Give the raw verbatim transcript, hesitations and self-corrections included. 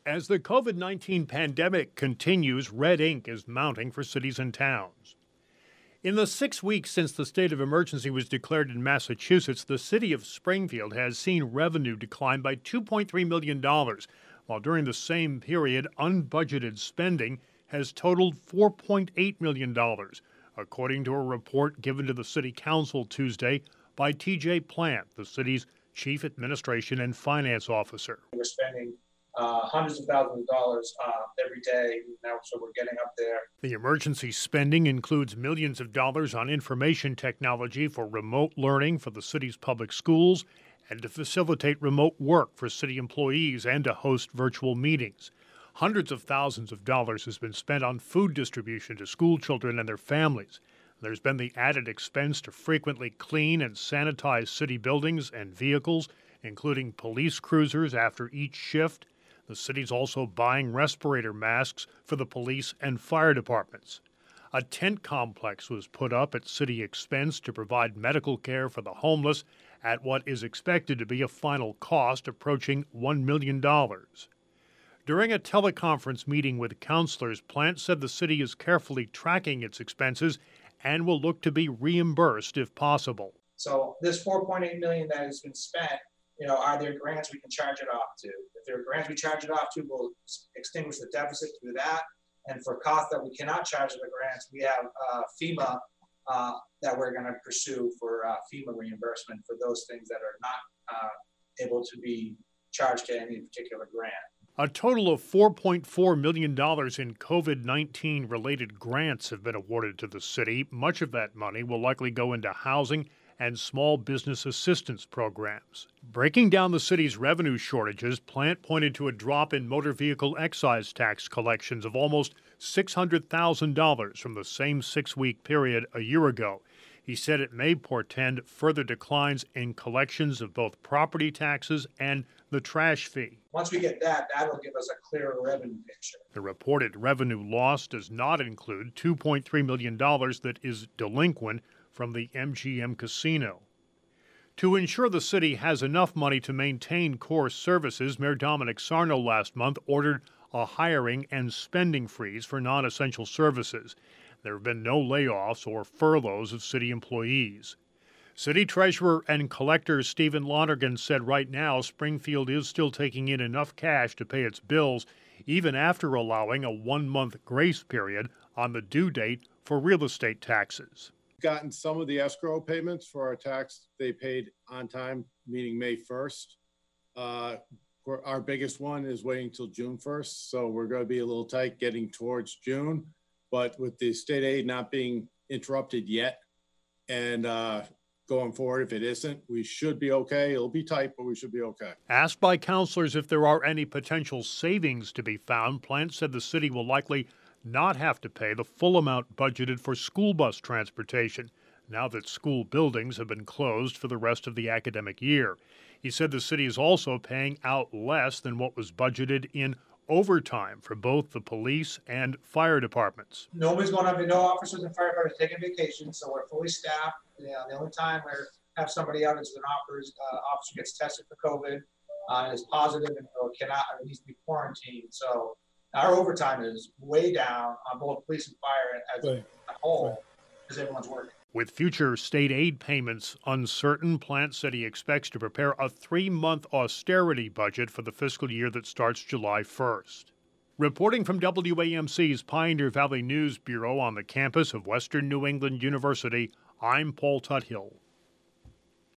As the COVID nineteen pandemic continues, red ink is mounting for cities and towns. In the six weeks since the state of emergency was declared in Massachusetts, the city of Springfield has seen revenue decline by two point three million dollars, while during the same period, unbudgeted spending has totaled four point eight million dollars, according to a report given to the City Council Tuesday by T J Plant, the city's Chief Administration and Finance Officer. We're spending Uh, hundreds of thousands of dollars uh, every day now, so we're getting up there. The emergency spending includes millions of dollars on information technology for remote learning for the city's public schools and to facilitate remote work for city employees and to host virtual meetings. Hundreds of thousands of dollars has been spent on food distribution to school children and their families. There's been the added expense to frequently clean and sanitize city buildings and vehicles, including police cruisers after each shift. The city's also buying respirator masks for the police and fire departments. A tent complex was put up at city expense to provide medical care for the homeless at what is expected to be a final cost approaching one million dollars. During a teleconference meeting with councilors, Plant said the city is carefully tracking its expenses and will look to be reimbursed if possible. So this four point eight million dollars that has been spent, you know, are there grants we can charge it off to? If there are grants we charge it off to, we'll extinguish the deficit through that. And for costs that we cannot charge the grants, we have uh, FEMA uh, that we're going to pursue for uh, FEMA reimbursement for those things that are not uh, able to be charged to any particular grant. A total of four point four million dollars in COVID nineteen related grants have been awarded to the city. Much of that money will likely go into housing and small business assistance programs. Breaking down the city's revenue shortages, Plant pointed to a drop in motor vehicle excise tax collections of almost six hundred thousand dollars from the same six-week period a year ago. He said it may portend further declines in collections of both property taxes and the trash fee. Once we get that, that'll give us a clearer revenue picture. The reported revenue loss does not include two point three million dollars that is delinquent from the M G M Casino. To ensure the city has enough money to maintain core services, Mayor Dominic Sarno last month ordered a hiring and spending freeze for non-essential services. There have been no layoffs or furloughs of city employees. City Treasurer and Collector Stephen Lonergan said right now Springfield is still taking in enough cash to pay its bills, even after allowing a one-month grace period on the due date for real estate taxes. Gotten some of the escrow payments for our tax they paid on time, meaning May first. Uh, our biggest one is waiting till June first, so we're going to be a little tight getting towards June. But with the state aid not being interrupted yet and uh, going forward, if it isn't, we should be okay. It'll be tight, but we should be okay. Asked by councilors if there are any potential savings to be found, Plant said the city will likely not have to pay the full amount budgeted for school bus transportation now that school buildings have been closed for the rest of the academic year. He said the city is also paying out less than what was budgeted in overtime for both the police and fire departments. Nobody's going to have no officers and firefighters taking vacation, so we're fully staffed. You know, the only time we have somebody out is an officer, uh, officer gets tested for COVID uh, and is positive and or cannot or needs to be quarantined. So our overtime is way down on both police and fire as right. a whole because everyone's working. With future state aid payments uncertain, Plant said he expects to prepare a three-month austerity budget for the fiscal year that starts July first. Reporting from W A M C's Pioneer Valley News Bureau on the campus of Western New England University, I'm Paul Tuthill.